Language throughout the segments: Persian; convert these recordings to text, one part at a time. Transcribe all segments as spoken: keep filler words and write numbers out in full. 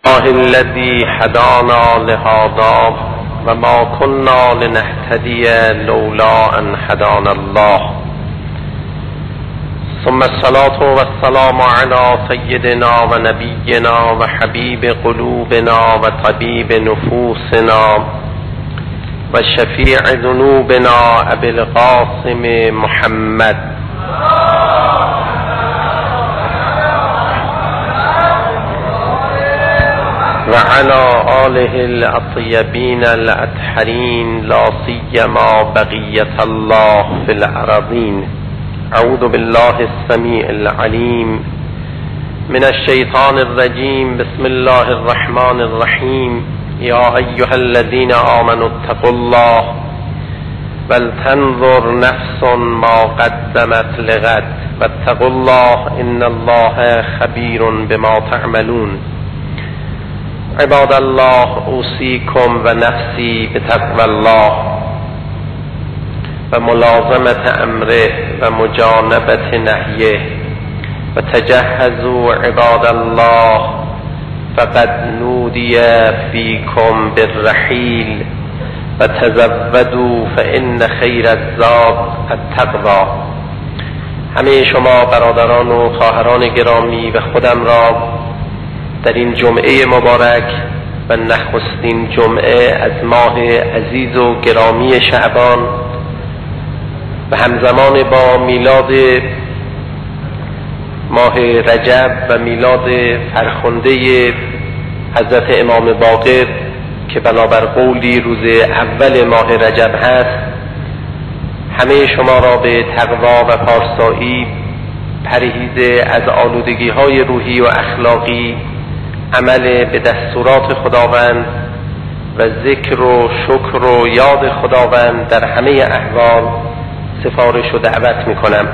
الله الذي هدانا لهذا وما كنا لنهتدي لولا أن هدانا الله ثم الصلاة والسلام على سيدنا ونبينا وحبيب قلوبنا وطبيب نفوسنا وشفيع ذنوبنا أبي القاسم محمد وعلى آله الأطيبين الأطهرين لا سيما بقية الله في الأراضين. أعوذ بالله السميع العليم من الشيطان الرجيم. بسم الله الرحمن الرحيم. يا أيها الذين آمنوا اتقوا الله ولتنظر نفس ما قدمت لغد واتقوا الله إن الله خبير بما تعملون. عباد الله اوصيكم و نفسی بتقوى الله و ملازمت امره و مجانبت نهیه و تجهزوا عباد الله فقد نودی فیکم بالرحیل و تزودوا فإن خیر الزاد التقوی. همه شما برادران و خواهران گرامی و خودم را در این جمعه مبارک و نخستین جمعه از ماه عزیز و گرامی شعبان و همزمان با میلاد ماه رجب و میلاد فرخنده حضرت امام باقر که بنابر قولی روز اول ماه رجب هست، همه شما را به تقوا و پارسایی، پرهیز از آلودگی های روحی و اخلاقی، عمل به دستورات خداوند و ذکر و شکر و یاد خداوند در همه احوال سفارش و دعوت می کنم.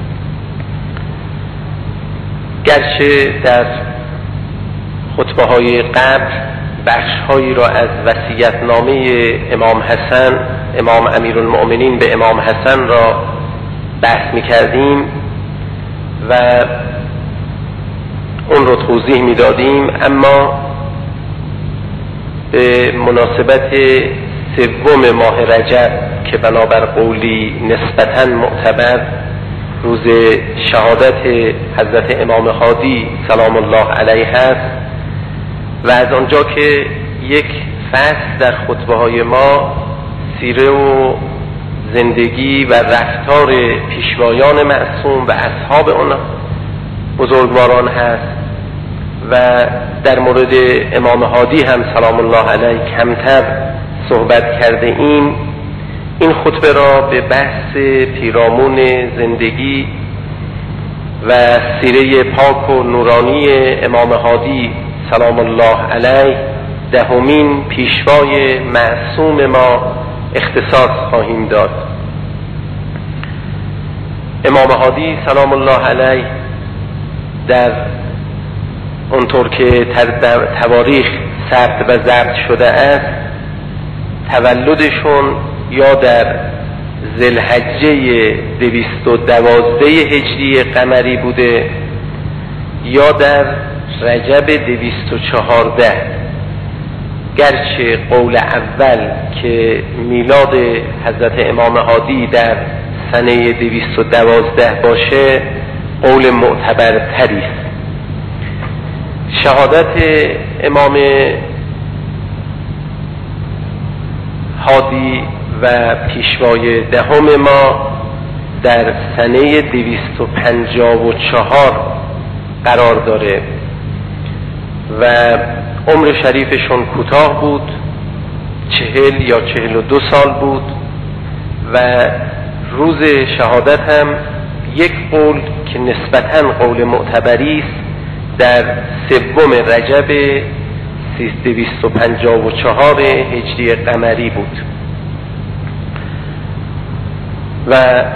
گرچه در خطبه های قبل بخش هایی را از وصیت‌نامه امام حسن امام امیرالمؤمنین به امام حسن را بحث می کردیم و اون رو توضیح می دادیم، اما به مناسبت سوم ماه رجب که بنابر قولی نسبتاً معتبر روز شهادت حضرت امام هادی سلام الله علیه است و از آنجا که یک فصل در خطبه های ما سیره و زندگی و رفتار پیشوایان معصوم و اصحاب آن بزرگواران هست و در مورد امام هادی هم سلام الله علیه کمتر صحبت کرده ایم، این خطبه را به بحث پیرامون زندگی و سیره پاک و نورانی امام هادی سلام الله علیه دهمین پیشوای معصوم ما اختصاص خواهیم داد. امام هادی سلام الله علیه در اونطور که در تواریخ ثبت و ضبط شده است، تولدشون یا در ذوالحجه دویست و دوازده هجری قمری بوده یا در رجب دویست و چهارده. گرچه قول اول که میلاد حضرت امام هادی در سنه دویست و دوازده باشه قول معتبر تری است. شهادت امام هادی و پیشوای دهم ما در سنه دویست و پنجاه و چهار قرار داره و عمر شریفشون کوتاه بود، چهل یا چهل و دو سال بود و روز شهادت هم یک قول که نسبتاً قول معتبری است در سوم رجب دویست و پنجاه و چهار هجری قمری بود و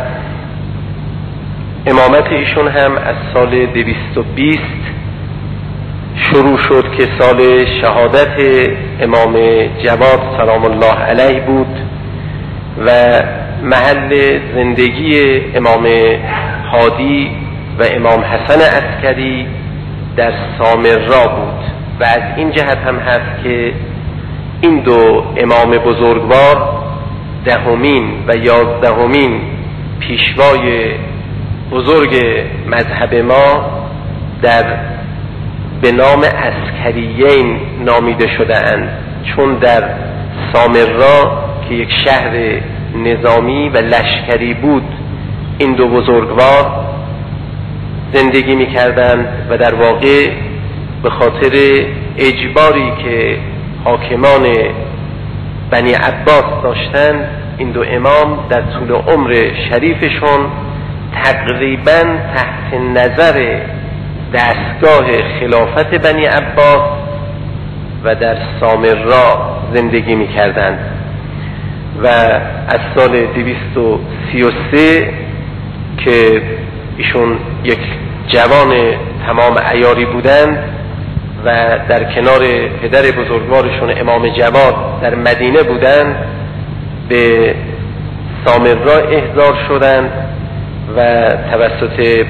امامت ایشون هم از سال دویست و بیست شروع شد که سال شهادت امام جواد سلام الله علیه بود و محل زندگی امام هادی و امام حسن عسکری در سامرا بود و از این جهت هم هست که این دو امام بزرگوار دهمین و یازدهمین پیشوای بزرگ مذهب ما در به نام عسکریین نامیده شده اند، چون در سامرا که یک شهر نظامی و لشکری بود این دو بزرگوار زندگی می کردند و در واقع به خاطر اجباری که حاکمان بنی عباس داشتند این دو امام در طول عمر شریفشون تقریبا تحت نظر دستگاه خلافت بنی عباس و در سامرا زندگی می کردند و از سال دویست و سی و سه که ایشون یک جوان تمام عیاری بودند و در کنار پدر بزرگوارشون امام جواد در مدینه بودند به سامرا احضار شدند و توسط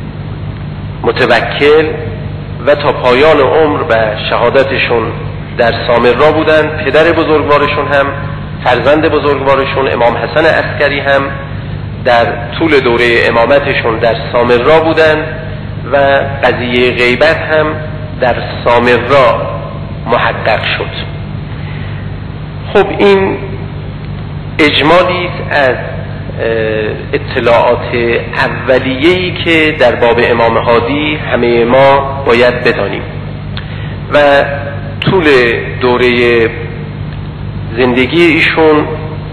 متوکل و تا پایان عمر و شهادتشون در سامرا بودند. پدر بزرگوارشون هم فرزند بزرگوارشون امام حسن عسکری هم در طول دوره امامتشون در سامرا بودند و قضیه غیبت هم در سامرا محقق شد. خب این اجمالی از اطلاعات اولیه‌ای که در باب امام هادی همه ما باید بدانیم و طول دوره زندگی ایشون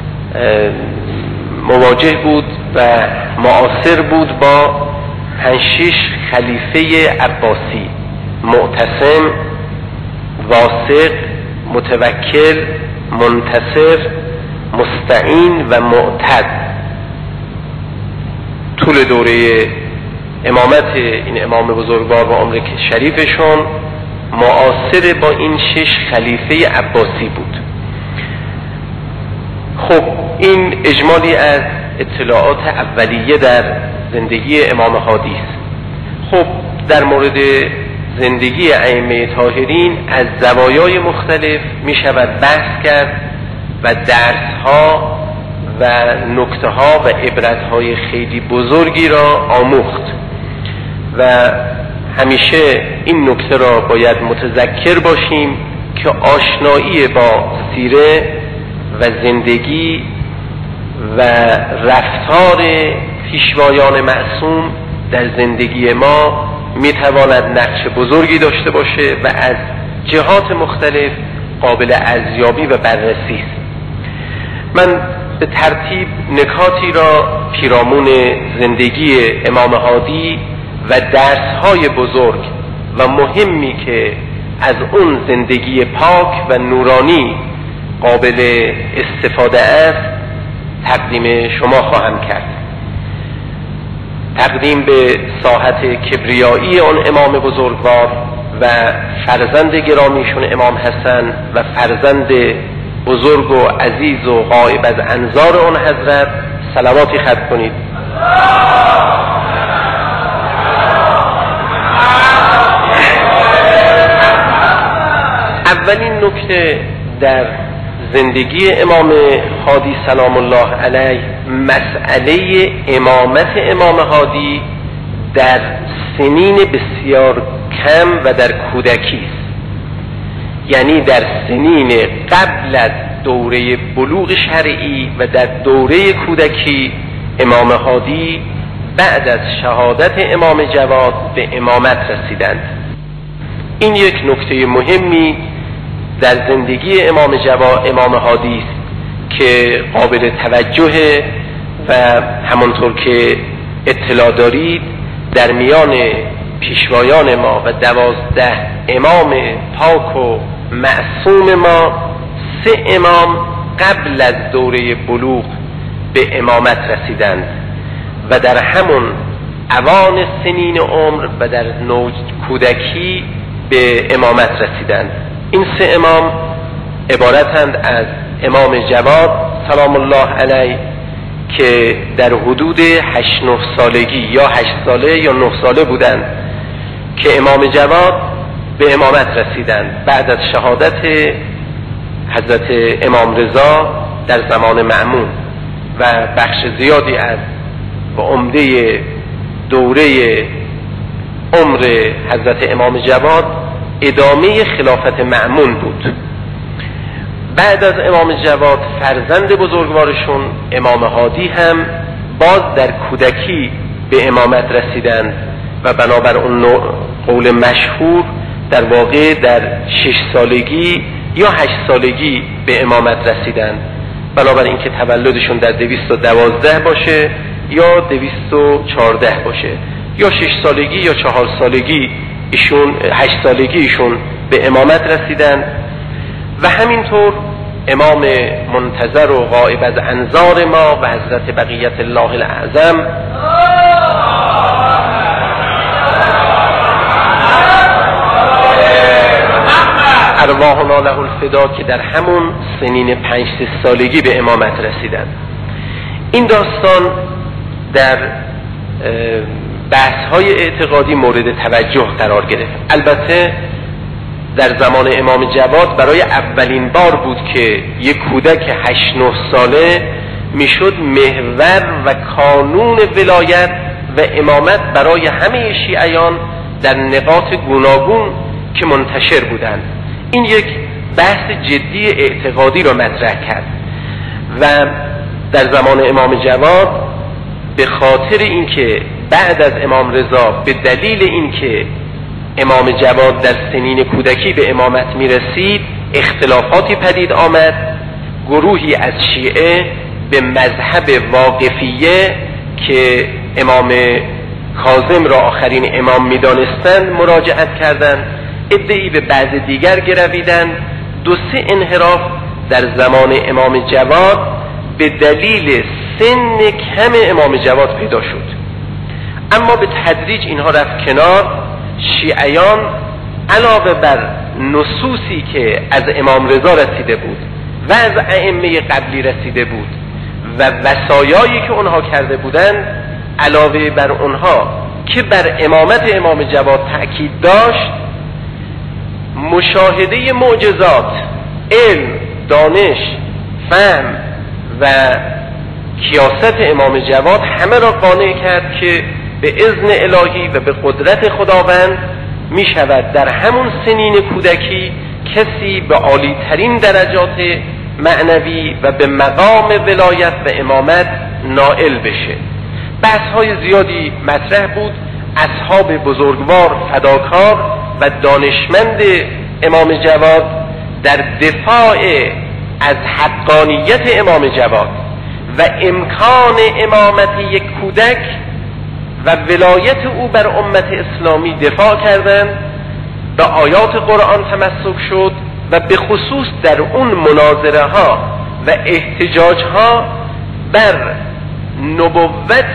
مواجه بود و معاصر بود با پنج شش خلیفه عباسی: معتصم، واثق، متوکل، منتصر، مستعین و معتد. طول دوره امامت این امام بزرگوار و عمر شریفشون معاصر با این شش خلیفه عباسی بود. خب این اجمالی از اطلاعات اولیه در زندگی امام هادی است. خب در مورد زندگی ائمه طاهرین از زوایای مختلف می شود بحث کرد و درس‌ها و نکته‌ها و عبرت‌های خیلی بزرگی را آموخت و همیشه این نکته را باید متذکر باشیم که آشنایی با سیره و زندگی و رفتار پیشوایان معصوم در زندگی ما میتواند نقش بزرگی داشته باشه و از جهات مختلف قابل ارزیابی و بررسی است. من به ترتیب نکاتی را پیرامون زندگی امام هادی و درس‌های بزرگ و مهمی که از اون زندگی پاک و نورانی قابل استفاده است تقدیم شما خواهم کرد. تقدیم به ساحت کبریایی آن امام بزرگوار و فرزند گرامیشون امام حسن و فرزند بزرگ و عزیز و غایب از انظار آن حضرت صلواتی ختم کنید. اولین نکته در زندگی امام هادی سلام الله علیه مسئله امامت امام هادی در سنین بسیار کم و در کودکی است. یعنی در سنین قبل از دوره بلوغ شرعی و در دوره کودکی امام هادی بعد از شهادت امام جواد به امامت رسیدند. این یک نکته مهمی در زندگی امام جواد امام هادی است که قابل توجه و همانطور که اطلاع دارید در میان پیشوایان ما و دوازده امام پاک و معصوم ما سه امام قبل از دوره بلوغ به امامت رسیدند و در همون اوان سنین عمر و در نوج کودکی به امامت رسیدند. این سه امام عبارتند از امام جواد سلام الله علیه که در حدود هشت نه سالگی یا هشت ساله یا نه ساله بودند که امام جواد به امامت رسیدند بعد از شهادت حضرت امام رضا در زمان مأمون و بخش زیادی از و عمده دوره عمر حضرت امام جواد ادامه خلافت مأمون بود. بعد از امام جواد فرزند بزرگوارشون امام هادی هم باز در کودکی به امامت رسیدند و بنابر اون قول مشهور در واقع در شش سالگی یا هشت سالگی به امامت رسیدند، بنابر اینکه تولدشون در دویست و دوازده باشه یا دویست و چهارده باشه، یا شش سالگی یا چهار سالگی ایشون هشت سالگی ایشون به امامت رسیدند. و همینطور امام منتظر و غائب از انظار ما و حضرت بقیت الله الاعظم ارواحنا له الفدا که در همون سنین پنج سه سالگی به امامت رسیدند. این داستان در بحث های اعتقادی مورد توجه قرار گرفت. البته در زمان امام جواد برای اولین بار بود که یک کودک هشت نه ساله میشد محور و کانون ولایت و امامت برای همه شیعیان در نقاط گوناگون که منتشر بودند. این یک بحث جدی اعتقادی را مطرح کرد و در زمان امام جواد به خاطر اینکه بعد از امام رضا به دلیل اینکه امام جواد در سنین کودکی به امامت می رسید اختلافاتی پدید آمد، گروهی از شیعه به مذهب واقفیه که امام کاظم را آخرین امام می دانستند مراجعت کردند، عده‌ای به بعض دیگر گرویدند. دو سه انحراف در زمان امام جواد به دلیل سن کم امام جواد پیدا شد، اما به تدریج اینها رفت کنار. شیعیان علاوه بر نصوصی که از امام رضا رسیده بود و از ائمه قبلی رسیده بود و وصایایی که اونها کرده بودند، علاوه بر اونها که بر امامت امام جواد تأکید داشت، مشاهده معجزات، علم، دانش، فهم و کیاست امام جواد همه را قانع کرد که به اذن الهی و به قدرت خداوند می شود در همون سنین کودکی کسی به عالی ترین درجات معنوی و به مقام ولایت و امامت نائل بشه. بحث های زیادی مطرح بود. اصحاب بزرگوار، فداکار و دانشمند امام جواد در دفاع از حقانیت امام جواد و امکان امامت یک کودک و ولایت او بر امت اسلامی دفاع کردند، به آیات قرآن تمسک شد و به خصوص در اون مناظره ها و احتجاج ها بر نبوت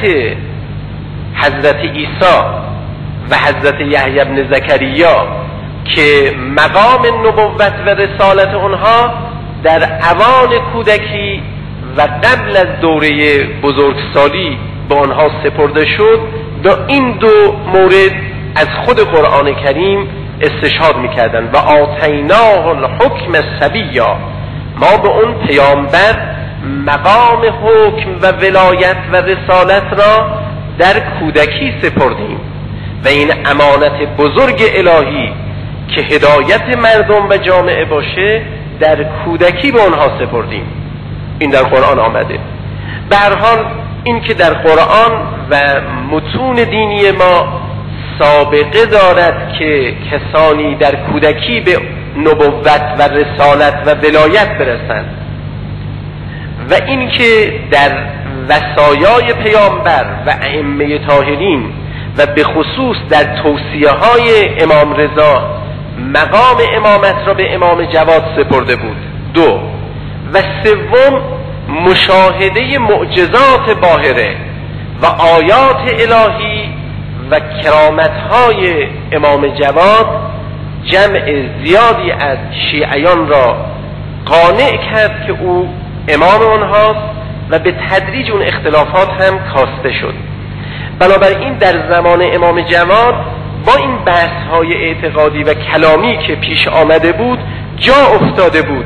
حضرت عیسی و حضرت یحیی بن زکریا که مقام نبوت و رسالت اونها در اوان کودکی و قبل از دوره بزرگسالی به آنها سپرده شد، به این دو مورد از خود قرآن کریم استشهاد میکردند. و آتیناه الحکم صبیا، ما به اون پیامبر مقام حکم و ولایت و رسالت را در کودکی سپردیم و این امانت بزرگ الهی که هدایت مردم و جامعه باشه در کودکی به آنها سپردیم. این در قرآن آمده. به هر حال این که در قرآن و متون دینی ما سابقه دارد که کسانی در کودکی به نبوت و رسالت و ولایت برسند و این که در وصایای پیامبر و ائمه طاهرین و به خصوص در توصیه های امام رضا مقام امامت را به امام جواد سپرده بود. دو و سوم مشاهده معجزات باهره و آیات الهی و کرامت‌های امام جواد جمع زیادی از شیعیان را قانع کرد که او امام آنهاست و به تدریج اون اختلافات هم کاسته شد. بنابراین در زمان امام جواد با این بحث های اعتقادی و کلامی که پیش آمده بود جا افتاده بود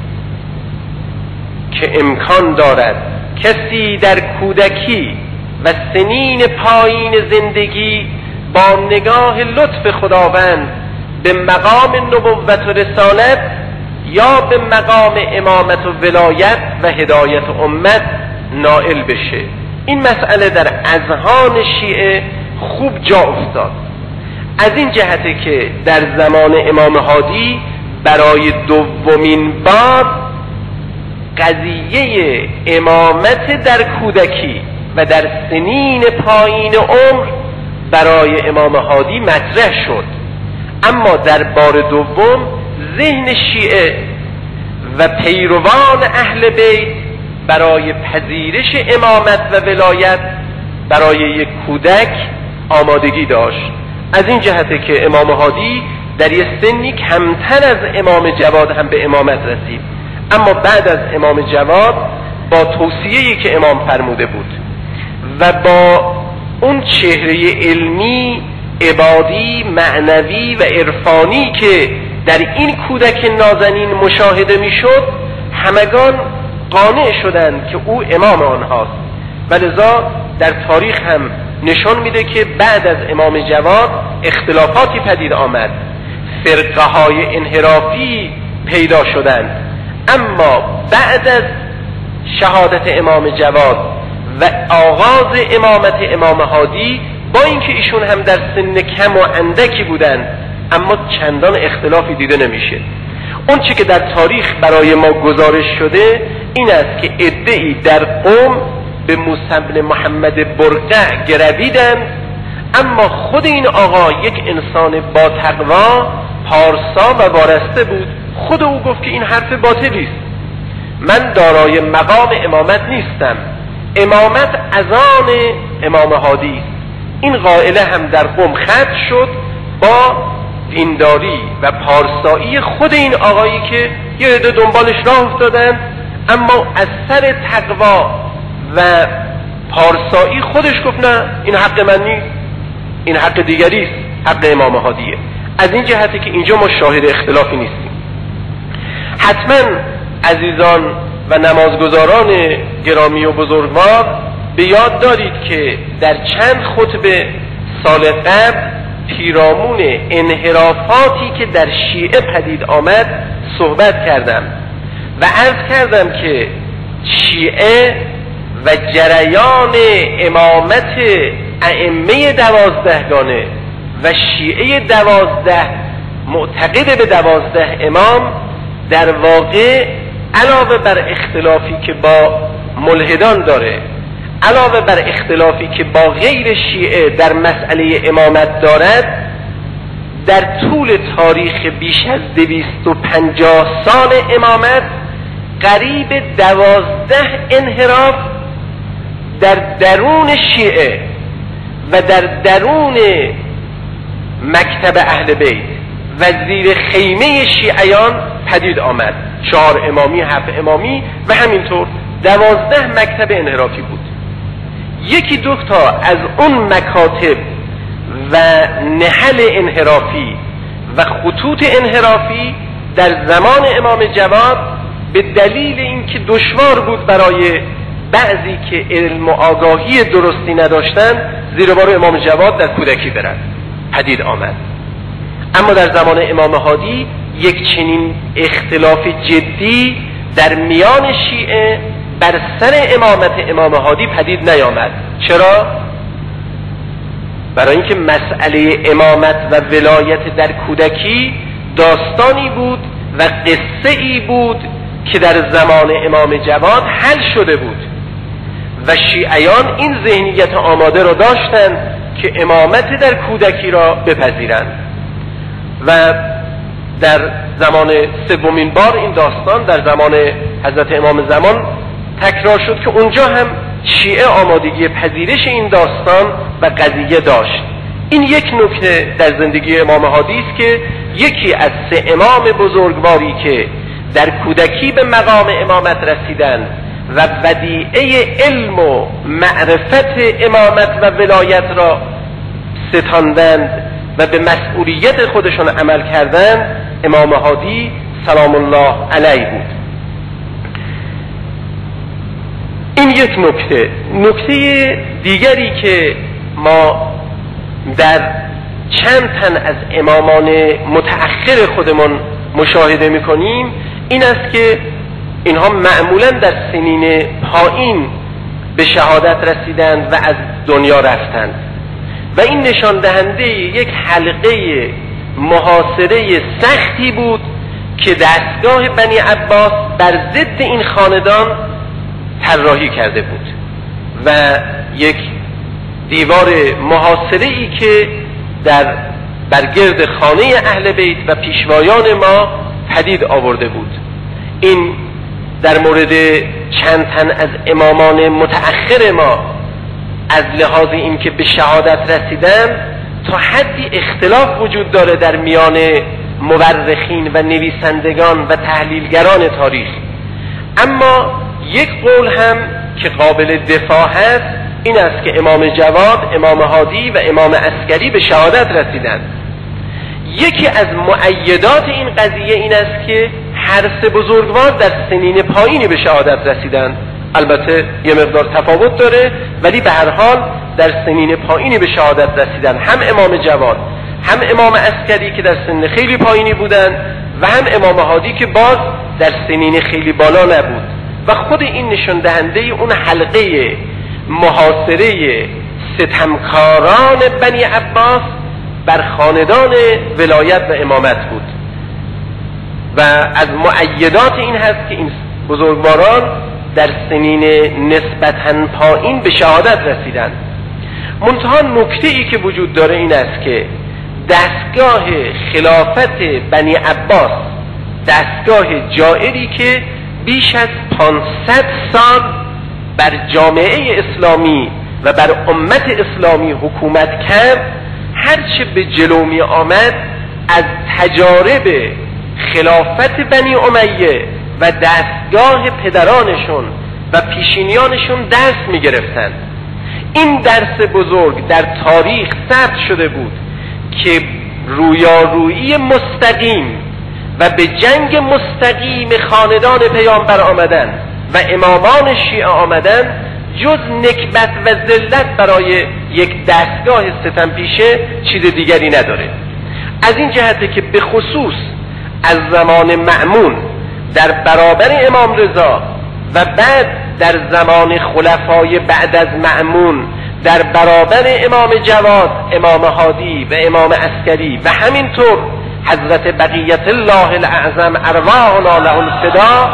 که امکان دارد کسی در کودکی و سنین پایین زندگی با نگاه لطف خداوند به مقام نبوت و رسالت یا به مقام امامت و ولایت و هدایت امت نائل بشه. این مسئله در اذهان شیعه خوب جا افتاد، از این جهته که در زمان امام هادی برای دومین بار قضیه امامت در کودکی و در سنین پایین عمر برای امام هادی مطرح شد، اما در بار دوم ذهن شیعه و پیروان اهل بیت برای پذیرش امامت و ولایت برای یک کودک آمادگی داشت. از این جهته که امام هادی در یک سنی کمتر از امام جواد هم به امامت رسید، اما بعد از امام جواد با توصیه‌ای که امام فرموده بود و با اون چهره علمی، عبادی، معنوی و عرفانی که در این کودک نازنین مشاهده میشد، همگان قانع شدند که او امام آنهاست و لذا در تاریخ هم نشان میده که بعد از امام جواد اختلافاتی پدید آمد، فرقه های انحرافی پیدا شدند، اما بعد از شهادت امام جواد و آغاز امامت امام هادی، با اینکه ایشون هم در سن کم و اندکی بودند، اما چندان اختلافی دیده نمیشه. اون چی که در تاریخ برای ما گزارش شده این است که عده‌ای در قم به موسی بن محمد برقع گرویدند، اما خود این آقا یک انسان با تقوا، پارسا و وارسته بود. خود او گفت که این حرف باطلی است، من دارای مقام امامت نیستم، امامت از آن امام هادی است. این قائله هم در قم ختم شد با دینداری و پارسایی خود این آقایی که یه عده دنبالش راه افتادند، اما از سر تقوا و پارسایی خودش گفت نه، این حق من نیست، این حق دیگری است، حق امام هادیه. از این جهته که اینجا ما شاهد اختلافی نیستیم. حتما عزیزان و نمازگزاران گرامی و بزرگوار به یاد دارید که در چند خطبه سال قبل پیرامون انحرافاتی که در شیعه پدید آمد صحبت کردم و عرض کردم که شیعه و جریان امامت ائمه دوازدهگانه و شیعه دوازده معتقد به دوازده امام در واقع علاوه بر اختلافی که با ملحدان داره، علاوه بر اختلافی که با غیر شیعه در مسئله امامت دارد، در طول تاریخ بیش از دویست و پنجاه سال امامت قریب دوازده انحراف در درون شیعه و در درون مکتب اهل بیت و زیر خیمه شیعیان پدید آمد. چهار امامی، هفت امامی و همینطور دوازده مکتب انحرافی بود. یکی دو تا از اون مکاتب و نحل انحرافی و خطوط انحرافی در زمان امام جواد به دلیل اینکه دشوار بود برای بعضی که علم و آگاهی درستی نداشتن زیر بار امام جواد در کودکی برن پدید آمد. اما در زمان امام هادی یک چنین اختلاف جدی در میان شیعه بر سر امامت امام هادی پدید نیامد. چرا؟ برای اینکه مسئله امامت و ولایت در کودکی داستانی بود و قصه ای بود که در زمان امام جواد حل شده بود و شیعیان این ذهنیت آماده را داشتند که امامت در کودکی را بپذیرند و در زمان سومین بار این داستان در زمان حضرت امام زمان تکرار شد که اونجا هم شیعه آمادگی پذیرش این داستان و قضیه داشت. این یک نکته در زندگی امام هادی است که یکی از سه امام بزرگواری که در کودکی به مقام امامت رسیدند و ودیعه علم و معرفت امامت و ولایت را ستاندند و به مسئولیت خودشون عمل کردن امام هادی سلام الله علیه بود. این یک نکته. نکته دیگری که ما در چند تن از امامان متأخر خودمون مشاهده میکنیم این است که اینها معمولا در سنین پایین به شهادت رسیدند و از دنیا رفتند و این نشان دهنده یک حلقه محاصره سختی بود که دستگاه بنی عباس بر ضد این خاندان طراحی کرده بود و یک دیوار محاصره‌ای که در برگرد خانه اهل بیت و پیشوایان ما پدید آورده بود. این در مورد چند تن از امامان متأخر ما از لحاظ این که به شهادت رسیدن تا حدی اختلاف وجود داره در میان مورخین و نویسندگان و تحلیلگران تاریخ، اما یک قول هم که قابل دفاع هست این است که امام جواد، امام هادی و امام عسکری به شهادت رسیدند. یکی از مؤیدات این قضیه این است که هر سه بزرگوار در سنین پایینی به شهادت رسیدند. البته یه مقدار تفاوت داره ولی به هر حال در سنین پایینی به شهادت رسیدند، هم امام جواد هم امام عسکری که در سن خیلی پایینی بودند و هم امام هادی که باز در سنین خیلی بالا نبود و خود این نشان دهنده اون حلقه محاصره ستمکاران بنی عباس بر خاندان ولایت و امامت بود و از مؤیدات این هست که این بزرگواران در سنین نسبتاً پایین به شهادت رسیدند. منتها نکته ای که وجود داره این است که دستگاه خلافت بنی عباس دستگاه جائری که بیش از پانصد سال بر جامعه اسلامی و بر امت اسلامی حکومت کرد، هرچه به جلو می آمد از تجارب خلافت بنی امیه و دستگاه پدرانشون و پیشینیانشون درس می گرفتند. این درس بزرگ در تاریخ ثبت شده بود که رویارویی مستقیم و به جنگ مستقیم خاندان پیامبر آمدن و امامان شیعه آمدن جز نکبت و ذلت برای یک دستگاه ستم پیشه چیز دیگری نداره. از این جهته که به خصوص از زمان مأمون در برابر امام رضا و بعد در زمان خلفای بعد از مأمون در برابر امام جواد، امام هادی و امام عسکری و همینطور حضرت بقیت الله الاعظم ارواحنا له الفدا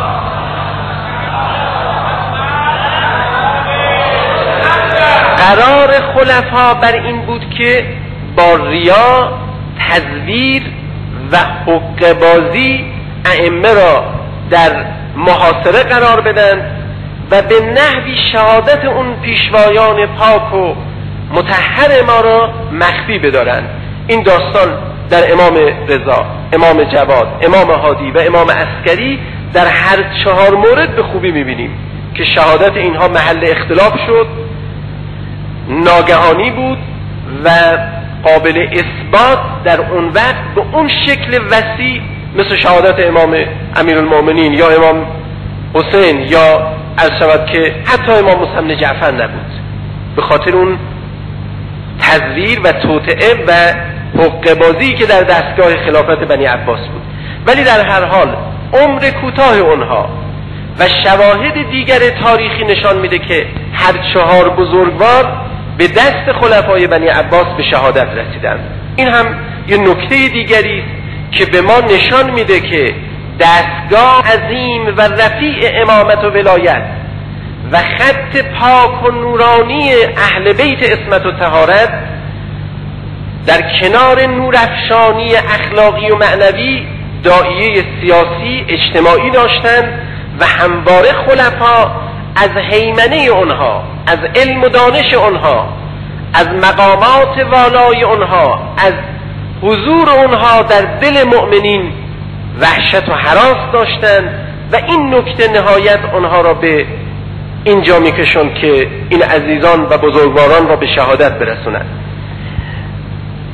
قرار خلفا بر این بود که با ریا، تزویر و حقه بازی ائمه را در محاصره قرار بدن و به نحوی شهادت اون پیشوایان پاک و مطهر ما را مخفی بدارن. این داستان در امام رضا، امام جواد، امام هادی و امام عسکری در هر چهار مورد به خوبی میبینیم که شهادت اینها محل اختلاف شد، ناگهانی بود و قابل اثبات در اون وقت به اون شکل وسیع مثل شهادت امام امیرالمؤمنین یا امام حسین یا عرض شود که حتی امام موسی بن جعفر نبود، به خاطر اون تزویر و توطئه و حقه بازی که در دستگاه خلافت بنی عباس بود. ولی در هر حال عمر کوتاه اونها و شواهد دیگر تاریخی نشان میده که هر چهار بزرگوار به دست خلفای بنی عباس به شهادت رسیدند. این هم یه نکته دیگری که به ما نشان میده که دستگاه عظیم و رفیع امامت و ولایت و خط پاک و نورانی اهل بیت عصمت و طهارت در کنار نورافشانی اخلاقی و معنوی داعیه سیاسی اجتماعی داشتند و همواره خلفا از هیمنه اونها، از علم و دانش اونها، از مقامات والای اونها، از حضور اونها در دل مؤمنین وحشت و هراس داشتند و این نکته نهایت اونها را به اینجا میکشند که این عزیزان و بزرگواران را به شهادت برسونند.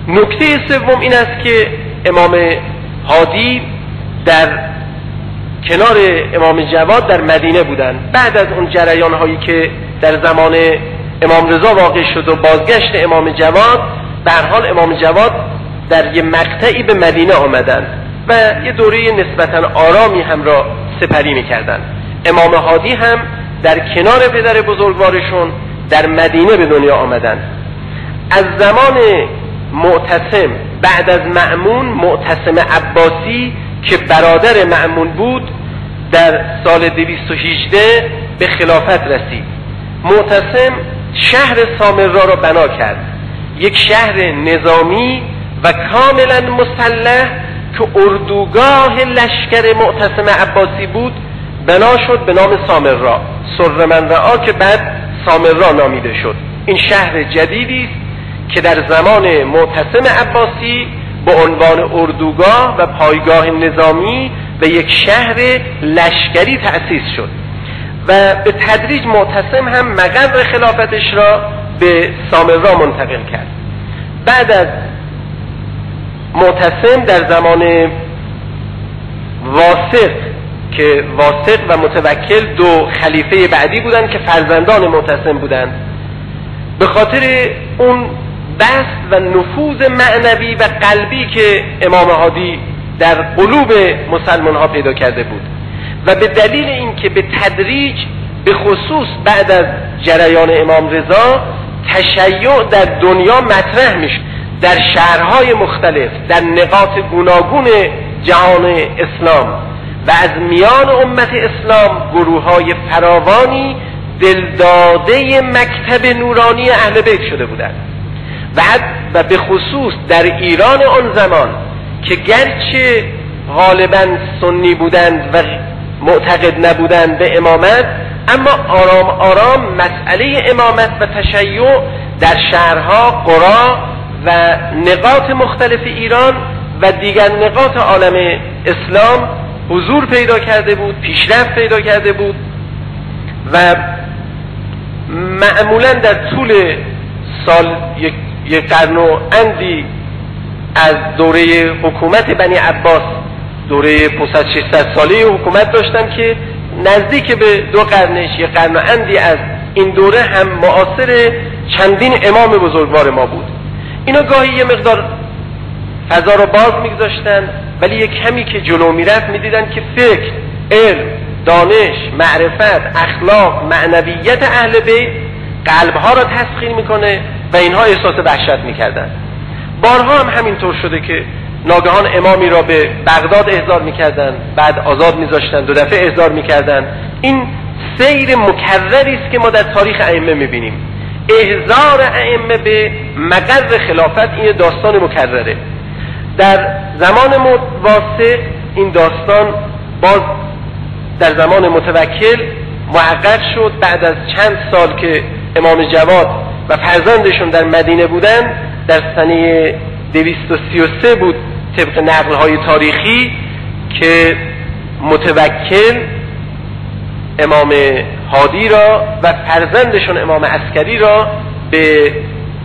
نکته سوم این است که امام هادی در کنار امام جواد در مدینه بودند. بعد از اون جریان هایی که در زمان امام رضا واقع شد و بازگشت امام جواد، به هر حال امام جواد در یه مقطعی به مدینه آمدند و یه دوره نسبتاً آرامی هم را سپری می‌کردند. امام هادی هم در کنار پدر بزرگوارشون در مدینه به دنیا آمدند. از زمان معتصم بعد از مأمون، معتصم عباسی که برادر مأمون بود در سال دویست و هجده به خلافت رسید. معتصم شهر سامرا را بنا کرد، یک شهر نظامی و کاملا مسلح که اردوگاه لشکر معتصم عباسی بود بنا شد به نام سامرا، سرمنرعا که بعد سامرا نامیده شد. این شهر جدیدی است که در زمان معتصم عباسی به عنوان اردوگاه و پایگاه نظامی و یک شهر لشکری تأسیس شد و به تدریج معتصم هم مقر خلافتش را به سامرا منتقل کرد. بعد از معتصم در زمان واثق که واثق و متوکل دو خلیفه بعدی بودند که فرزندان معتصم بودند، به خاطر اون بسط و نفوذ معنوی و قلبی که امام هادی در قلوب مسلمان ها پیدا کرده بود و به دلیل اینکه به تدریج به خصوص بعد از جریان امام رضا تشیع در دنیا مطرح میشه، در شهرهای مختلف در نقاط گوناگون جهان اسلام و از میان امت اسلام گروه‌های فراوانی دلداده مکتب نورانی اهل بیت شده بودند و حد و به خصوص در ایران آن زمان که گرچه غالباً سنی بودند و معتقد نبودند به امامت، اما آرام آرام مسئله امامت و تشیع در شهرها، قرى و نقاط مختلف ایران و دیگر نقاط عالم اسلام حضور پیدا کرده بود، پیشرفت پیدا کرده بود و معمولا در طول سال یک, یک قرن و اندی از دوره حکومت بنی عباس، دوره پانصد ششصد ساله حکومت داشتن که نزدیک به دو قرنش، یک قرن و اندی از این دوره هم معاصر چندین امام بزرگوار ما بود. اینا گاهی یه مقدار فضا رو باز میگذاشتن، ولی یک کمی که جلو میرفت میدیدن که فکر، علم، دانش، معرفت، اخلاق، معنویت اهل بیت قلبها را تسخیر میکنه و اینها احساس وحشت میکردن. بارها هم همینطور شده که ناگهان امامی را به بغداد احضار میکردن، بعد آزاد میذاشتن، دو دفعه احضار میکردن. این سیر مکرری است که ما در تاریخ ائمه میبینیم. احضار ائمه به مقر خلافت این داستان مکرره. در زمان واثق این داستان باز در زمان متوکل محقق شد. بعد از چند سال که امام جواد و فرزندشون در مدینه بودن، در سنه دویست و سی و سه بود طبق نقل‌های تاریخی که متوکل امام هادی را و فرزندشون امام عسکری را به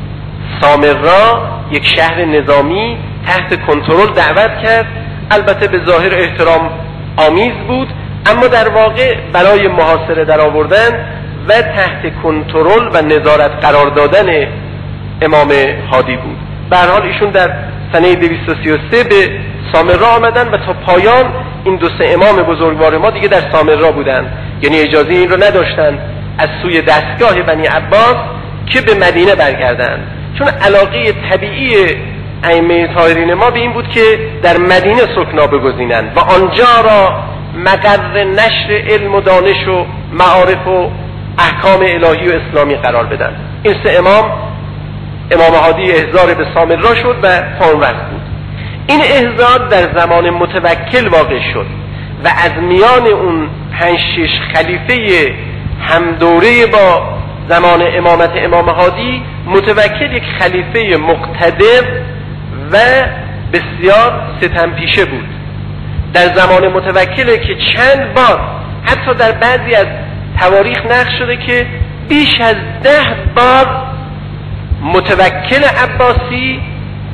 سامرا، یک شهر نظامی تحت کنترل دعوت کرد. البته به ظاهر احترام آمیز بود، اما در واقع برای محاصره در آوردن و تحت کنترل و نظارت قرار دادن امام هادی بود. به هر حال ایشون در سنه دویست و سی و سه به سامرا آمدن و تا پایان این دو سه امام بزرگوار ما دیگه در سامرا بودن، یعنی اجازه این رو نداشتن از سوی دستگاه بنی عباس که به مدینه برگردن، چون علاقه طبیعی ائمه طاهرین ما به این بود که در مدینه سکنا بگزینند و آنجا را مقر نشر علم و دانش و معارف و احکام الهی و اسلامی قرار بدن. این سه امام، امام هادی احضار به سامرا شد و تا وقت بود. این احضار در زمان متوکل واقع شد و از میان اون پنج شش خلیفه همدوره با زمان امامت امام هادی، متوکل یک خلیفه مقتدر و بسیار ستم پیشه بود. در زمان متوکل که چند بار حتی در بعضی از تواریخ نقل شده که بیش از ده بار متوکل عباسی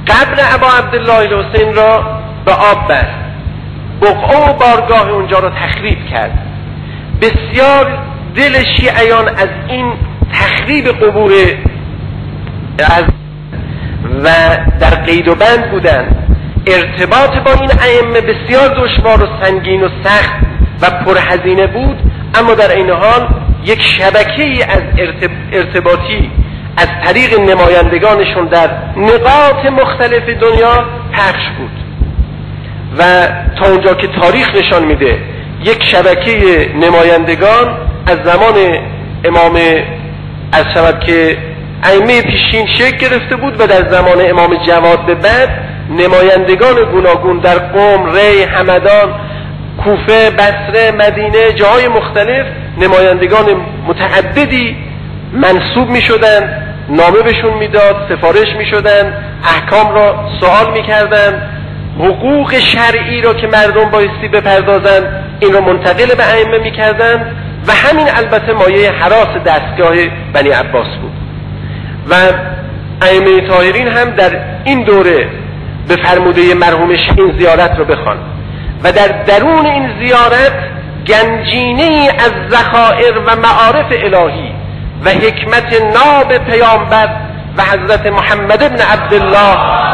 قبر ابا عبدالله الحسین را به آب بست، بقعه و بارگاه اونجا را تخریب کرد. بسیار دل شیعیان از این تخریب قبور از و در قید و بند بودند. ارتباط با این ائمه بسیار دشوار و سنگین و سخت و پرهزینه بود، اما در این حال یک شبکه‌ای از ارتباطی از طریق نمایندگانشون در نقاط مختلف دنیا پخش بود و تا اونجا که تاریخ نشان میده یک شبکه نمایندگان از زمان امام از شود که ائمه پیشین شکل گرفته بود و در زمان امام جواد به بعد نمایندگان گوناگون در قم، ری، همدان، کوفه، بصره، مدینه، جاهای مختلف نمایندگان متعددی منصوب می شدن، نامه بهشون میداد، سفارش می شدن، احکام را سوال می کردن، حقوق شرعی را که مردم بایستی بپردازن این را منتقل به ائمه می کردن و همین البته مایه هراس دستگاه بنی عباس بود و ائمه طاهرین هم در این دوره به فرموده مرحوم این زیارت رو بخوان و در درون این زیارت گنجینه‌ای از ذخایر و معارف الهی و حکمت ناب پیامبر و حضرت محمد ابن عبدالله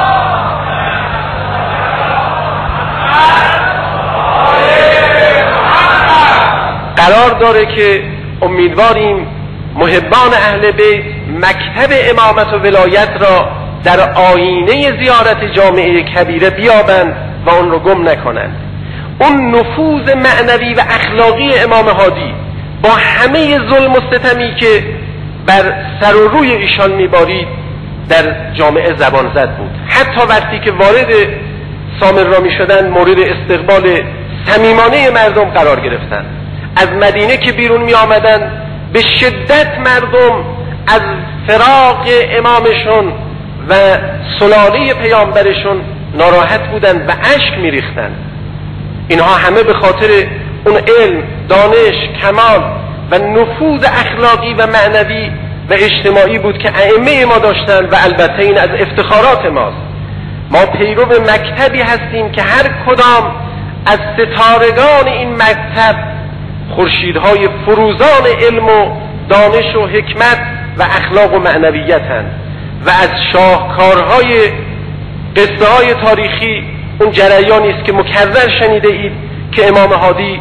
قرار داره که امیدواریم محبان اهل بیت مکتب امامت و ولایت را در آینه زیارت جامعه کبیره بیابند و اون رو گم نکنند. اون نفوذ معنوی و اخلاقی امام هادی با همه ظلم و ستمی که بر سر و روی ایشان میبارید در جامعه زبان زد بود. حتی وقتی که وارد سامرا میشدند مورد استقبال صمیمانه مردم قرار گرفتند. از مدینه که بیرون می آمدن به شدت مردم از فراق امامشون و سلاله پیامبرشون ناراحت بودند و اشک می ریختند. اینها همه به خاطر اون علم، دانش، کمال و نفوذ اخلاقی و معنوی و اجتماعی بود که ائمه ما داشتند و البته این از افتخارات ماست. ما پیرو مکتبی هستیم که هر کدام از ستارگان این مکتب خورشیدهای فروزان علم و دانش و حکمت و اخلاق و معنویت هستند و از شاهکارهای قصه های تاریخی اون جریانی است که مکرر شنیده اید که امام هادی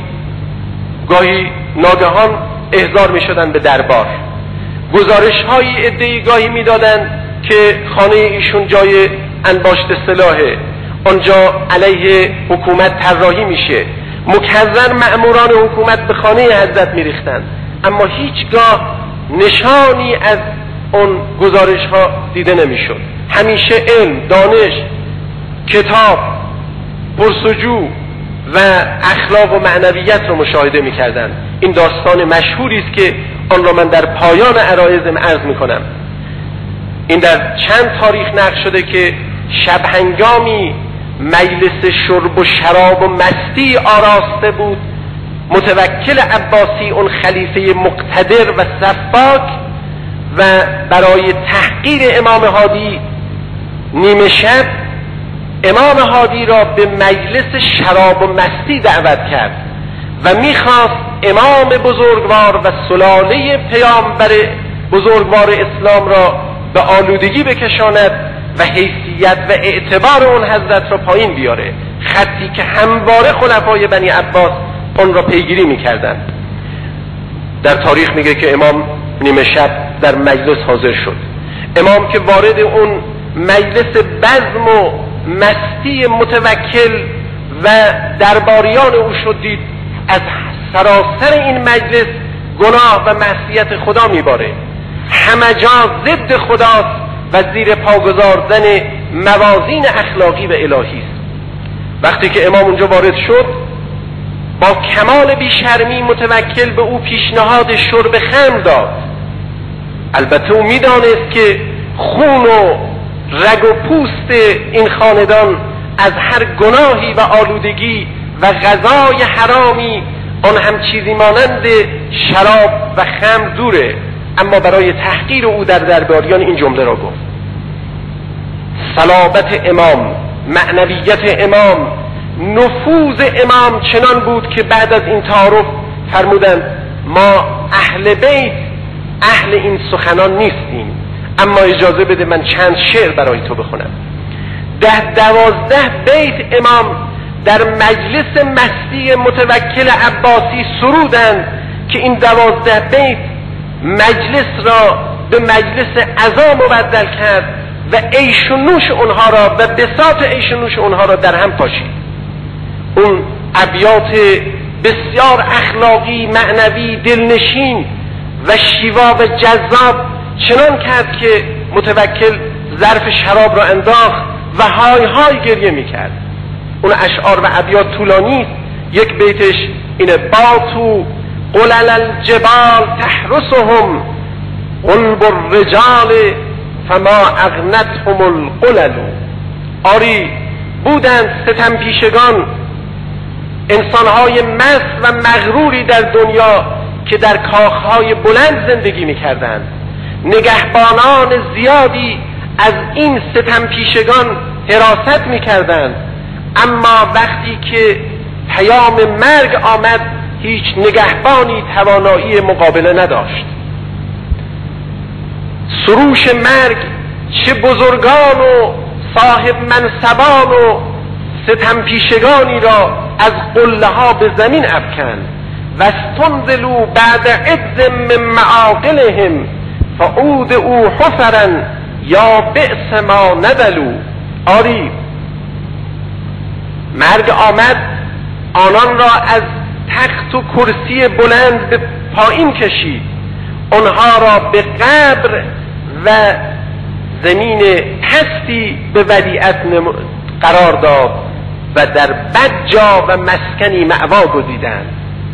گاهی ناگهان احضار می شدن به دربار، گزارش های ادعی گاهی می دادن که خانه ایشون جای انباشت سلاحه، آنجا علیه حکومت طراحی میشه، مکرر مأموران حکومت به خانه حضرت می ریختن، اما هیچگاه نشانی از اون گزارش ها دیده نمی شد. همیشه علم، دانش، کتاب، پرسجو و اخلاق و معنویت رو مشاهده می کردن. این داستان مشهوری است که آن را من در پایان عرایضم عرض می کنم. این در چند تاریخ نقل شده که شب هنگامی مجلس شرب و شراب و مستی آراسته بود، متوکل عباسی اون خلیفه مقتدر و سفاک و برای تحقیر امام هادی نیمه شب امام هادی را به مجلس شراب و مستی دعوت کرد و میخواست امام بزرگوار و سلاله پیامبر بزرگوار اسلام را به آلودگی بکشاند و حیثیت و اعتبار اون حضرت را پایین بیاره، خطی که همواره خلفای بنی عباس اون را پیگیری میکردن. در تاریخ میگه که امام نیمه شب در مجلس حاضر شد. امام که وارد اون مجلس بزم و مستی متوکل و درباریان او شد، دید از سراسر این مجلس گناه و معصیت خدا میباره، همه جا ضد خداست و زیر پا گذاردن موازین اخلاقی و الهی است. وقتی که امام اونجا وارد شد با کمال بیشرمی متوکل به او پیشنهاد شرب خمر داد. البته او میدانست که خون و رگ و پوست این خاندان از هر گناهی و آلودگی و غذای حرامی آن هم چیزی مانند شراب و خمر دوره، اما برای تحقیر او در درباریان این جمله را گفت: صلابت امام، معنویت امام، نفوذ امام چنان بود که بعد از این تعارف فرمودند ما اهل بیت اهل این سخنان نیستیم، اما اجازه بده من چند شعر برای تو بخونم. ده دوازده بیت امام در مجلس مستی متوکل عباسی سرودند که این دوازده بیت مجلس را به مجلس عزا مبدل کرد و عیش و نوش اونها را و بساط عیش و نوش اونها را در هم پاشید. اون ابیات بسیار اخلاقی، معنوی، دلنشین و شیوا و جذاب چنان کرد که متوکل ظرف شراب را انداخت و های های گریه میکرد. اون اشعار و ابیات طولانی، یک بیتش اینه: باتو قلل الجبال تحرسهم قلب الرجال فما اغنتهم القلل. آری بودند ستم پیشگان انسانهای مست و مغروری در دنیا که در کاخهای بلند زندگی میکردند. نگهبانان زیادی از این ستم پیشگان حراست میکردند، اما وقتی که پیام مرگ آمد هیچ نگهبانی توانایی مقابله نداشت. سروش مرگ چه بزرگان و صاحب منصبان و ستم پیشگانی را از قله ها به زمین افکند و استنزلوا بعد عز من معاقلهم فعود او حفرا یا بئس ما نبلوا. آری مرگ آمد آنان را از تخت و کرسی بلند به پایین کشید، آنها را به قبر و زمین پستی به ودیعت قرار داد و در بدجا و مسکنی مأوا گزیدند.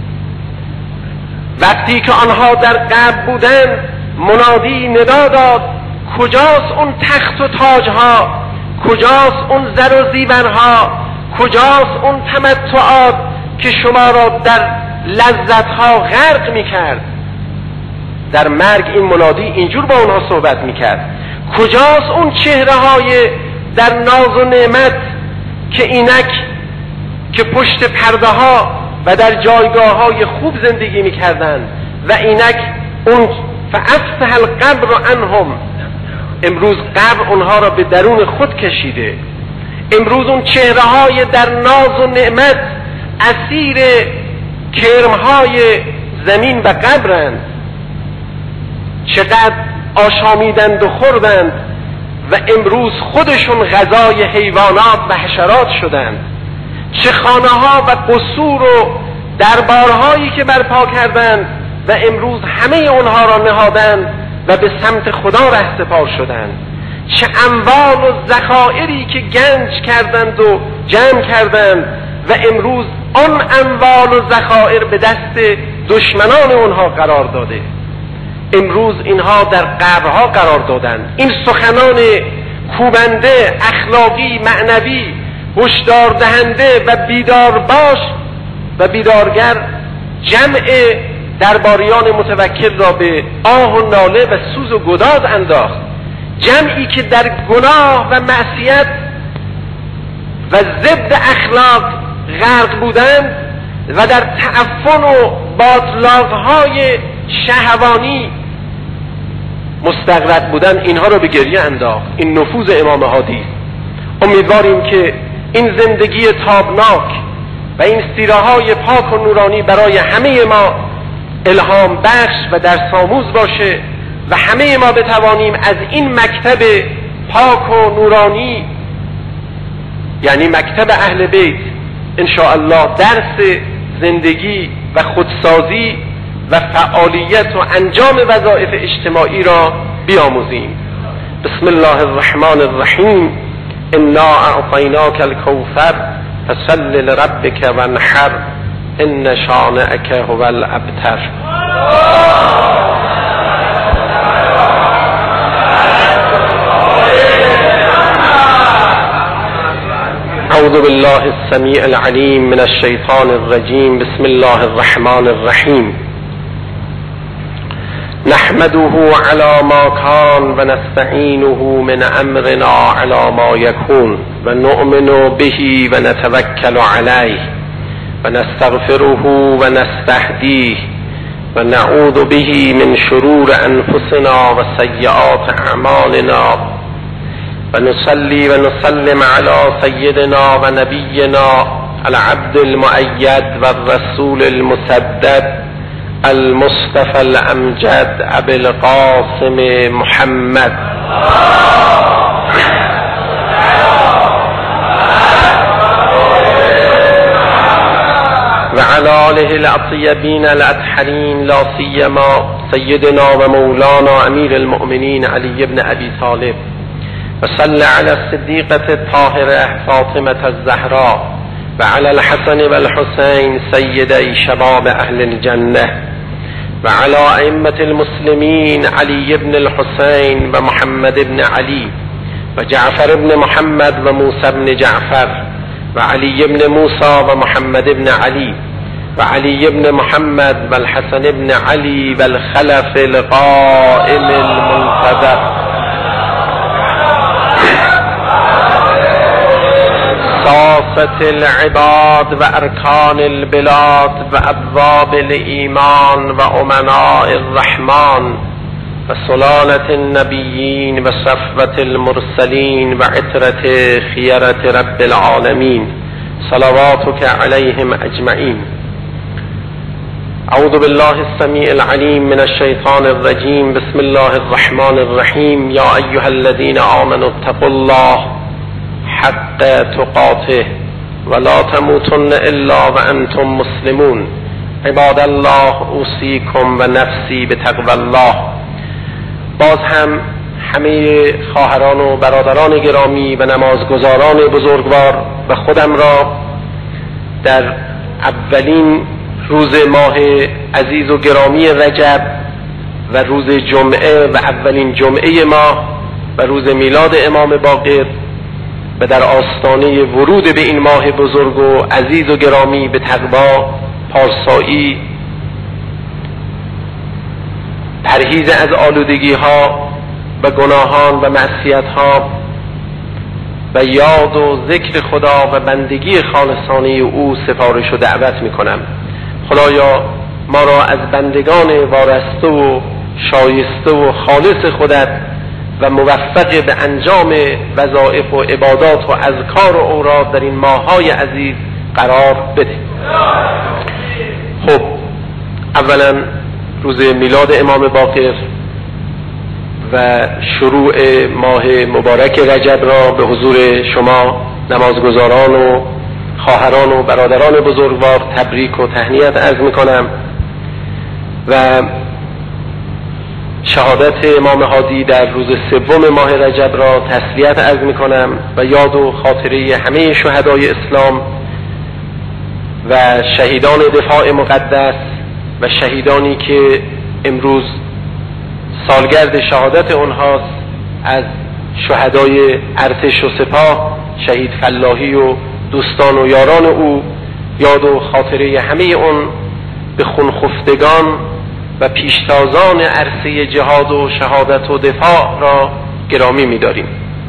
وقتی که آنها در قبر بودند منادی ندا داد کجاست اون تخت و تاجها، کجاست اون زر و زیورها، کجاست اون تمتعات که شما را در لذتها غرق میکرد. در مرگ این منادی اینجور با اونها صحبت میکرد. کجاست اون چهره های در ناز و نعمت که اینک که پشت پرده ها و در جایگاه های خوب زندگی میکردند و اینک اون فافسح القبر عنهم، امروز قبر اونها را به درون خود کشیده. امروز اون چهره های در ناز و نعمت اسیر کرمهای زمین و قبرند. چقدر آشامیدند و خوردند و امروز خودشون غذای حیوانات و حشرات شدند. چه خانه ها و قصور و دربارهایی که برپا کردند و امروز همه اونها را نهادند و به سمت خدا رهسپار شدند. چه اموال و ذخایری که گنج کردند و جمع کردند و امروز آن اموال و ذخایر به دست دشمنان اونها قرار داده. امروز اینها در قبرها قرار دادند. این سخنان کوبنده، اخلاقی، معنوی، هشدار دهنده و بیدار باش و بیدارگر جمع درباریان متوکل را به آه و ناله و سوز و گداز انداخت. جمعی که در گناه و معصیت و ضد اخلاق غرق بودند و در تعفن و باطلاقهای شهوانی مستغرق بودند، اینها را به گریه انداخت. این نفوذ امام هادی. امیدواریم که این زندگی تابناک و این سیره‌های پاک و نورانی برای همه ما الهام بخش و درس آموز باشه و همه ما بتوانیم از این مکتب پاک و نورانی، یعنی مکتب اهل بیت، ان شاء الله درس زندگی و خودسازی و فعالیت و انجام وظایف اجتماعی را بیاموزیم. بسم الله الرحمن الرحیم. انا اعطیناک الکوثر فصل لربک وانحر ان شانئک هو الابتر. اعوذ بالله السمیع العلیم من الشیطان الرجیم. بسم الله الرحمن الرحیم. نحمده على ما كان و نستعینه من امرنا على ما يكون و نؤمن به و نتوکل علیه و نستغفره و نستهدیه و نعوذ به من شرور انفسنا و سیئات اعمالنا و نصلی و نسلم علی سیدنا و نبینا العبد المؤید و الرسول المسدد المصطفى الامجد ابي القاسم محمد و علی آله الاطیبین الاطهرین لا سیما سیدنا و مولانا امیر المؤمنین علی بن ابی طالب و صلی علی الصدیقة الطاهرة فاطمة الزهراء و علی الحسن و الحسین سیدی شباب اهل الجنه و علی ائمة المسلمین علی بن الحسین و محمد بن علی و جعفر بن محمد و موسی بن جعفر و علی بن موسی و محمد بن علی و علی بن محمد و الحسن بن علی و الخلف القائم المنتظر صافة العباد و ارکان البلاد و ابواب الایمان و امناء الرحمن و سلالة النبیین و صفوة المرسلین و عطرة خیرة رب العالمین صلواتك علیهم اجمعین. اعوذ بالله السمیع العلیم من الشیطان الرجیم. بسم الله الرحمن الرحیم. یا ایها الذین آمنوا اتقوا الله حق تقاته ولا تموتن الا وانتم مسلمون. عباد الله اوصیکم و نفسی بتقوی الله. باز هم همه خواهران و برادران گرامی و نمازگزاران بزرگوار و خودم را در اولین روز ماه عزیز و گرامی رجب و روز جمعه و اولین جمعه ماه و روز میلاد امام باقر و در آستانه ورود به این ماه بزرگ و عزیز و گرامی به تقوا، پارسایی، پرهیز از آلودگی ها و گناهان و معصیت ها و یاد و ذکر خدا و بندگی خالصانه او سفارش و دعوت می کنم. خدایا ما را از بندگان وارسته و شایسته و خالص خودت و موفق به انجام وظایف و عبادات و اذکار و اوراد در این ماه‌های عزیز قرار بده. خب اولا روز میلاد امام باقر و شروع ماه مبارک رجب را به حضور شما نمازگزاران و خواهران و برادران بزرگوار تبریک و تهنیت عرض میکنم و شهادت امام هادی در روز سوم ماه رجب را تسلیت عرض میکنم و یاد و خاطره همه شهدای اسلام و شهیدان دفاع مقدس و شهیدانی که امروز سالگرد شهادت اونهاست، از شهدای ارتش و سپاه، شهید فلاحی و دوستان و یاران او، یاد و خاطره همه اون به خونخفتگان و پیشتازان عرصه جهاد و شهادت و دفاع را گرامی می‌داریم.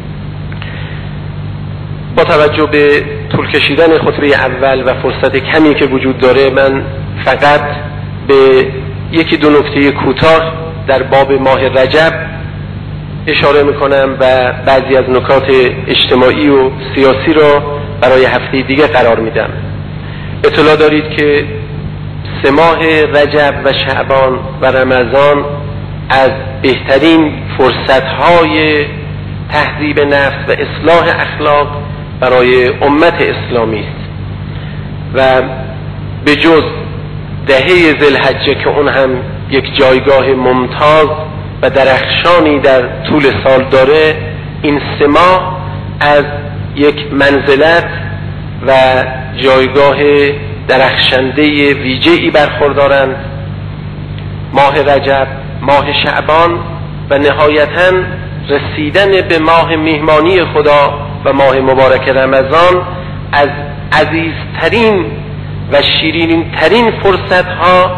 با توجه به طول کشیدن خطبه اول و فرصت کمی که وجود داره، من فقط به یکی دو نکته کوتاه در باب ماه رجب اشاره میکنم و بعضی از نکات اجتماعی و سیاسی را برای هفته دیگه قرار میدم. اطلاع دارید که سه ماه رجب و شعبان و رمضان از بهترین فرصتهای تهذیب نفس و اصلاح اخلاق برای امت اسلامی است و به جز دهه ذوالحجه که اون هم یک جایگاه ممتاز و درخشانی در طول سال داره، این سه ماه از یک منزلت و جایگاه درخشنده ویژه‌ای برخوردارند. ماه رجب، ماه شعبان و نهایتاً رسیدن به ماه میهمانی خدا و ماه مبارک رمضان از عزیزترین و شیرینترین فرصتها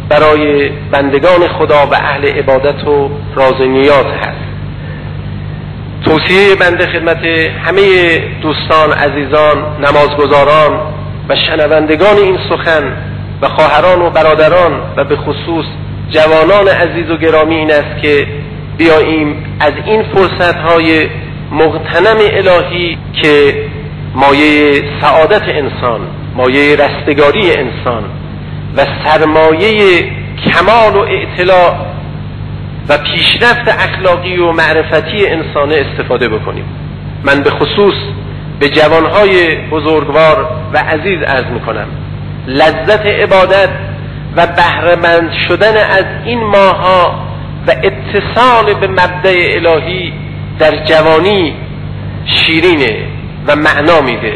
برای بندگان خدا و اهل عبادت و راز و نیاز هست. توصیه بنده خدمت همه دوستان، عزیزان، نمازگزاران و شنوندگان این سخن و خواهران و برادران و به خصوص جوانان عزیز و گرامی این است که بیاییم از این فرصت‌های مغتنم الهی که مایه سعادت انسان، مایه رستگاری انسان و سرمایه کمال و اطلاع و پیشرفت اخلاقی و معرفتی انسان استفاده بکنیم. من به خصوص به جوانهای بزرگوار و عزیز عرض میکنم لذت عبادت و بهره‌مند شدن از این ماها و اتصال به مبدأ الهی در جوانی شیرینه و معنا میده.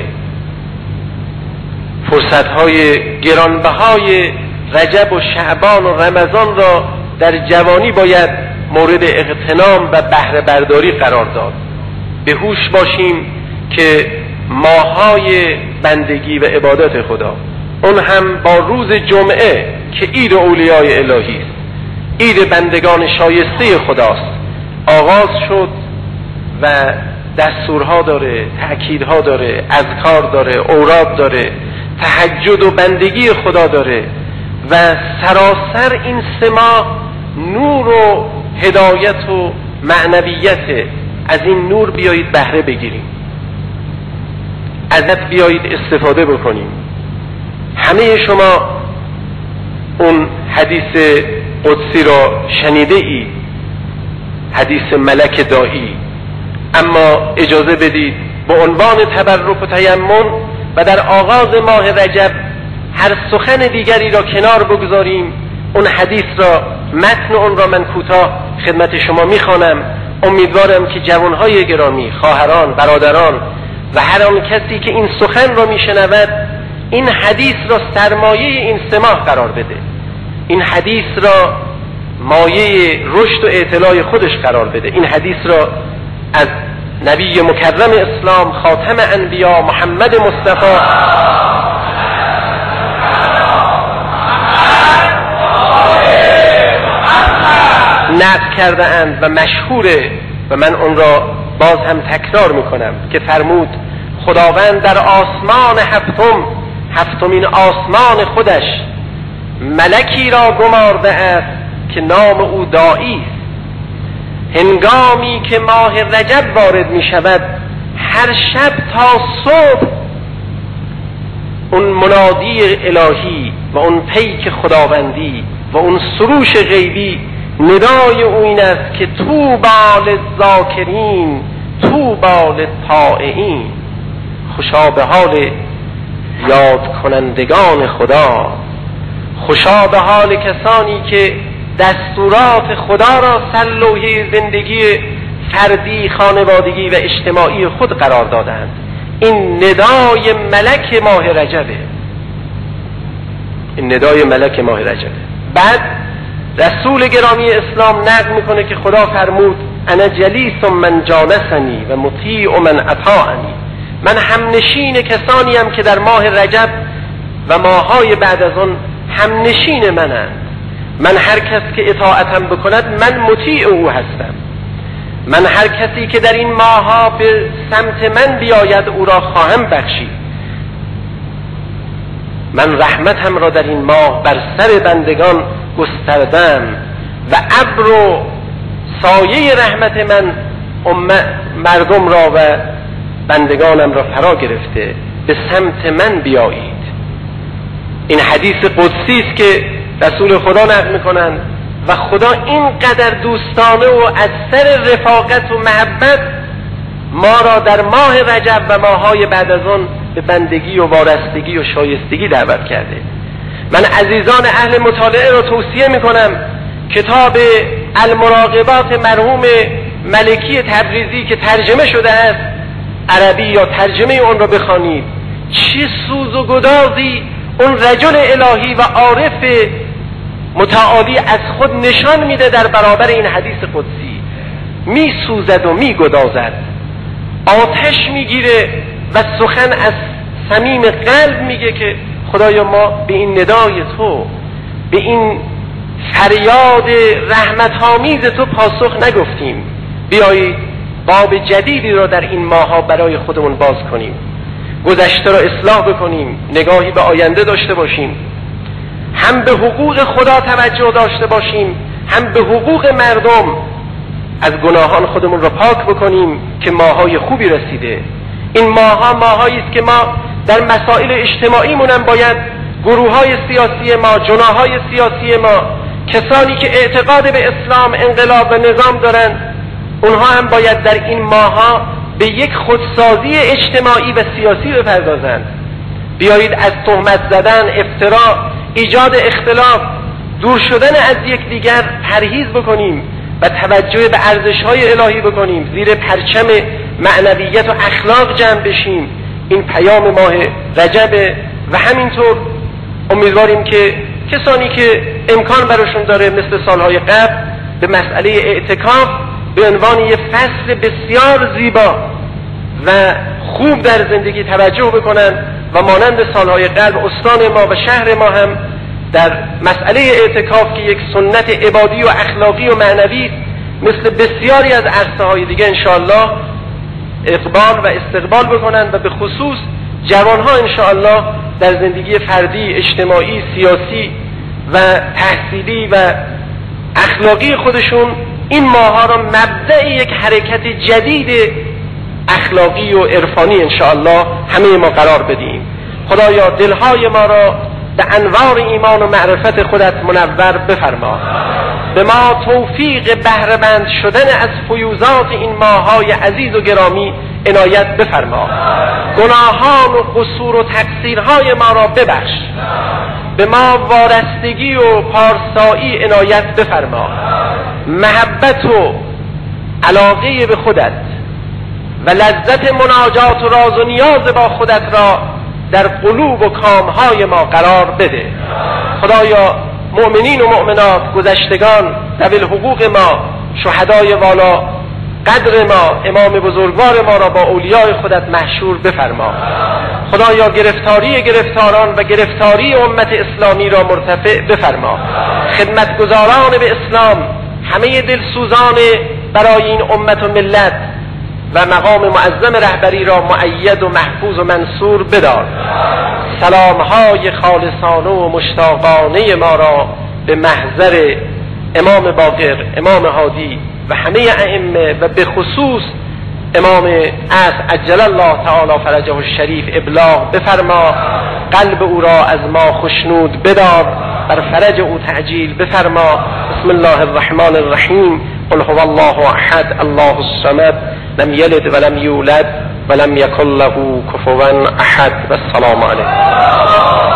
فرصتهای گرانبهای رجب و شعبان و رمضان را در جوانی باید مورد اغتنام و بهره برداری قرار داد. به هوش باشیم که ماهای بندگی و عبادت خدا، اون هم با روز جمعه که عید اولیای الهی است، عید بندگان شایسته خداست، آغاز شد و دستورها داره، تأکیدها داره، اذکار داره، اوراد داره، تهجد و بندگی خدا داره و سراسر این سه ماه نور و هدایت و معنویت. از این نور بیایید بهره بگیریم، ازت بیایید استفاده بکنیم. همه شما اون حدیث قدسی را شنیده ای، حدیث ملک داعی، اما اجازه بدید به عنوان تبرک و تیمم و در آغاز ماه رجب هر سخن دیگری را کنار بگذاریم. اون حدیث را، متن اون را من کوتاه خدمت شما میخوانم. امیدوارم که جوانهای گرامی، خواهران، برادران و هر آن کسی که این سخن را میشنود این حدیث را سرمایه این سه ماه قرار بده، این حدیث را مایه رشد و اطلاع خودش قرار بده. این حدیث را از نبی مکرم اسلام، خاتم انبیا محمد مصطفی نقل کرده اند و مشهوره و من اون را باز هم تکرار میکنم که فرمود خداوند در آسمان هفتم، هفتمین آسمان خودش ملکی را گمارده است که نام او داعی است. هنگامی که ماه رجب وارد می شود هر شب تا صبح اون منادی الهی و اون پیک خداوندی و اون سروش غیبی ندای او این است که طوبی للذاکرین طوبی للطائعین، خوشا به حال یاد کنندگان خدا، خوشا به حال کسانی که دستورات خدا را سر لوحه زندگی فردی، خانوادگی و اجتماعی خود قرار دادند. این ندای ملک ماه رجبه، این ندای ملک ماه رجبه. بعد رسول گرامی اسلام نقل میکنه که خدا فرمود انا جلیس من جالسنی و مطیع من اطاعنی، من همنشین کسانی هم که در ماه رجب و ماهای بعد از آن همنشین منند. من هر کس که اطاعتم بکند من مطیع او هستم. من هر کسی که در این ماها به سمت من بیاید او را خواهم بخشید. من رحمتم را در این ماه بر سر بندگان گستردم و ابر و سایه رحمت من مردم را و بندگانم را فرا گرفته، به سمت من بیایید. این حدیث قدسی است که رسول خدا نقل میکنند و خدا اینقدر دوستانه و از سر رفاقت و محبت ما را در ماه رجب و ماهای بعد از آن به بندگی و وارستگی و شایستگی دعوت کرده. من عزیزان اهل مطالعه را توصیه میکنم کتاب المراقبات مرحوم ملکی تبریزی که ترجمه شده است عربی یا ترجمه اون را بخوانید. چه سوز و گدازی اون رجل الهی و عارف متعالی از خود نشان میده در برابر این حدیث قدسی. می سوزد و می گدازد، آتش میگیره و سخن از صمیم قلب میگه که خدایا ما به این ندای تو، به این فریاد رحمت‌آمیز تو پاسخ نگفتیم. بیایید باب جدیدی را در این ماه‌ها برای خودمون باز کنیم، گذشته را اصلاح بکنیم، نگاهی به آینده داشته باشیم، هم به حقوق خدا توجه داشته باشیم، هم به حقوق مردم. از گناهان خودمون را پاک بکنیم که ماهای خوبی رسیده. این ماها ماهایی است که ما در مسائل اجتماعیمون هم باید گروه‌های سیاسی ما، جناح‌های سیاسی ما، کسانی که اعتقاد به اسلام، انقلاب و نظام دارن، اونها هم باید در این ماها به یک خودسازی اجتماعی و سیاسی بپردازند. بیایید از تهمت زدن، افترا، ایجاد اختلاف، دور شدن از یکدیگر پرهیز بکنیم و توجه به ارزش‌های الهی بکنیم، زیر پرچم معنویت و اخلاق جمع بشیم. این پیام ماه رجب و همینطور امیدواریم که کسانی که امکان براشون داره مثل سالهای قبل به مسئله اعتکاف به عنوان یک فصل بسیار زیبا و خوب در زندگی توجه بکنن و مانند سالهای قبل استان ما و شهر ما هم در مسئله اعتکاف که یک سنت عبادی و اخلاقی و معنوی مثل بسیاری از عرصه‌های دیگه انشاءالله اقبال و استقبال بکنن و به خصوص جوانها انشاءالله در زندگی فردی، اجتماعی، سیاسی و تحصیلی و اخلاقی خودشون این ماها را مبدأ یک حرکت جدید اخلاقی و عرفانی انشاءالله همه ما قرار بدیم. خدایا دلهای ما را به انوار ایمان و معرفت خودت منور بفرما. به ما توفیق بهره مند شدن از فیوزات این ماهای عزیز و گرامی عنایت بفرما. گناهان و قصور و تقصیرهای ما را ببخش. به ما وارستگی و پارسایی عنایت بفرما. محبت و علاقه به خودت و لذت مناجات و راز و نیاز با خودت را در قلوب و کامهای ما قرار بده. خدایا مؤمنین و مؤمنات، گذشتگان، ذوی الحقوق ما، شهدای والا قدر ما، امام بزرگوار ما را با اولیای خودت محشور بفرما. خدایا گرفتاری گرفتاران و گرفتاری امت اسلامی را مرتفع بفرما. خدمتگزاران به اسلام، همه دلسوزان برای این امت و ملت و مقام معظم رهبری را مؤید و محفوظ و منصور بدار. سلامهای خالصانه و مشتاقانه ما را به محضر امام باقر، امام هادی و همه ائمه و به خصوص امام عصر عجل الله تعالی فرجه الشریف ابلاغ بفرما. قلب او را از ما خشنود بدار، بر فرج او تعجیل بفرما. بسم الله الرحمن الرحیم. قل هو الله احد الله الصمد لم یلد ولم یولد ولم یکن له کفوا احد. و السلام علیکم.